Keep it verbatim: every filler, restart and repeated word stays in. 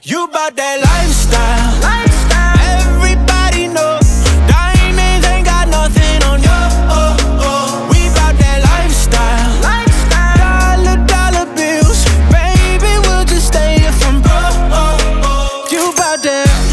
You bout that lifestyle. Lifestyle. Everybody know diamonds ain't got nothing on you. Oh, oh. We bout that lifestyle. Lifestyle. Dollar, dollar bills. Baby, we'll just stay here from broke. Oh, oh. You bout that.